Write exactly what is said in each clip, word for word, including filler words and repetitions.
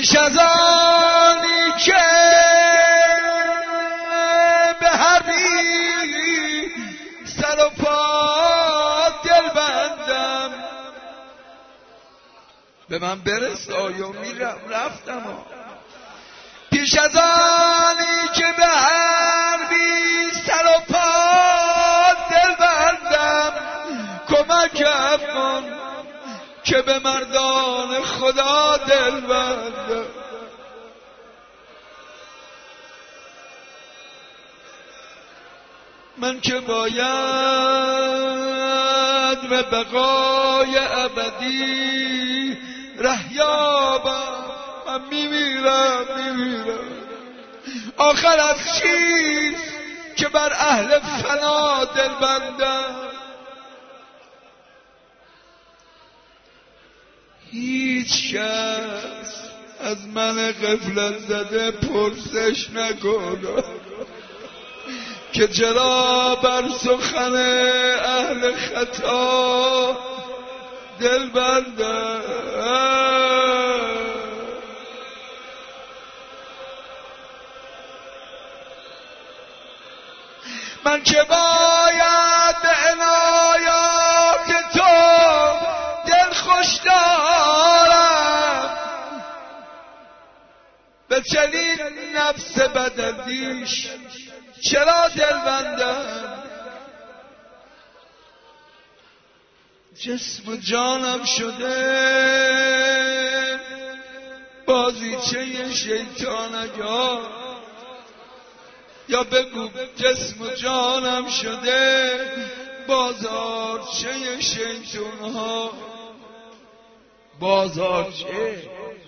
پیش از آنی که به هر بی سر و پا دل بندم به من برسا یا میرم رفتم پیش از آنی که به هر بی سر و پا دل بندم کمکم کن که به مردان خدا دل بندم من که باید به بقای ابدی ره یابم من میمیرم میمیرم آخر از چیست که بر اهل فنا دل بندم هیچ کس از من غفلت زده پرسش نکنه که چرا بر سخن اهل خطا دل بندم من که باید به عنایات تو دل خوش دارم به چنین نفس بداندیش چرا دل بندم جسم و جانم شده بازیچه شیطان اگر یا بگو جسم و جانم شده بازارچه شیطان ها بازارچه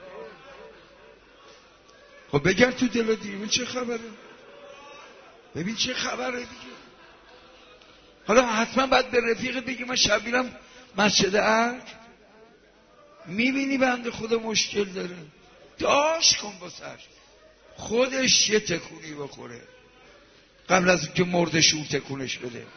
خب بگرد تو دل و دیمه چه خبره ببین چه خبره دیگه حالا حتما باید به رفیقت بگی من شب میرم مسجد ارگ میبینی بنده خدا مشکل داره داش کن باسش خودش یه تکونی بخوره قبل از که مردش اون تکونش بده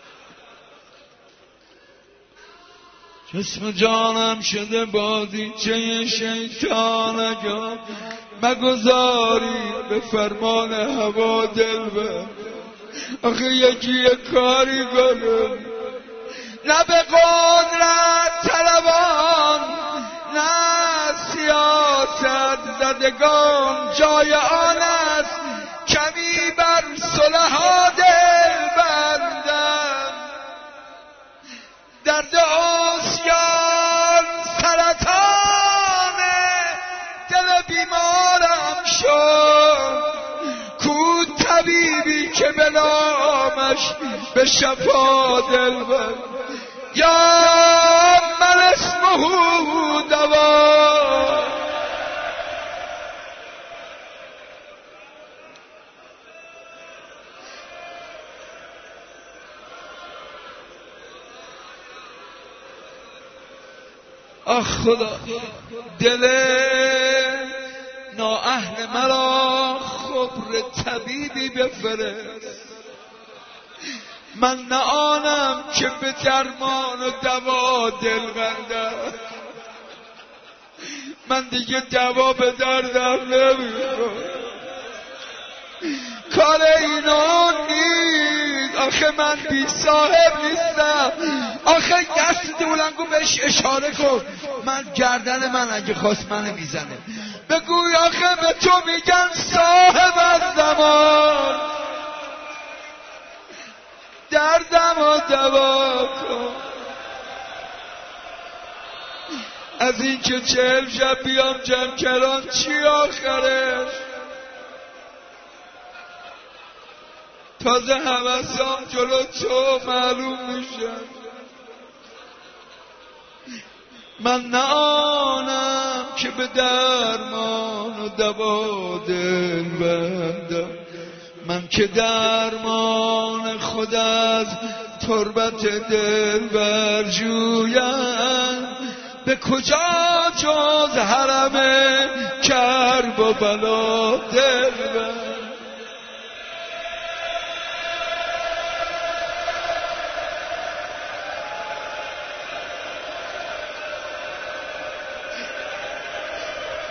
جسم جانم شده بازیچه شیطان اگر مگذاری به فرمان هوا دل بر آخه یکی یک کاری کنه نه به قدرت طلبان نه سیاست زدگان جای آن است کمی بر صلحا دل بندم درد عصیان سرطان دل بیمارم شد کو طبیبی که به نامش به شفا دل بند یا من اسمه دوا آخ خدا دل نااهل مرا خبر طبیبی بفرست من نه آنم که به درمان و دوا دل بندم من دیگه دوا به دردم نمیخوام کار اینا نیست آخه من بی صاحب نیستم آخه دست دولنگو بهش اشاره کن من گردن من اگه خواست منو میزنه بگوی آخه به تو میگن صاحب از زمان دردم و دوا کن از این که چهل شب بیام جمکران چی آخرش تازه حوثام جلو تو معلوم میشن من نه آنم که به درمان و دوا دل بندم من که درمان خود از تربت دل برجویم به کجا جز حرم کرب و بلا دل بندم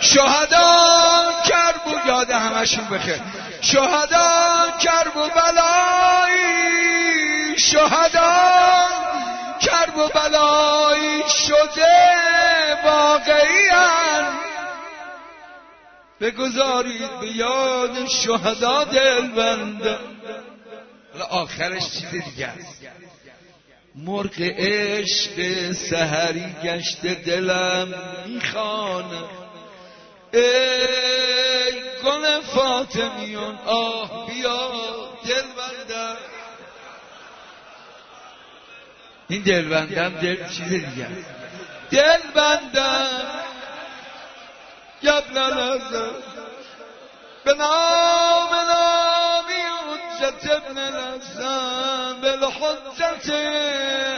شهدا کرب و یاد همشون بخیر شهدا کرب و بلایی شهدا کرب و بلایی شده واقعیاً بگذارید به یاد شهدا دل بنده. حالا آخرش چیز دیگه است. مرغ عشق سحری گشته دلم میخوانه ای گل فاطمیون آه بیا دل بندم. این دل بندم دل چیز دیگه است. دل بندم یبن الازل به نام نامی حجت ابن الحسن بالحجت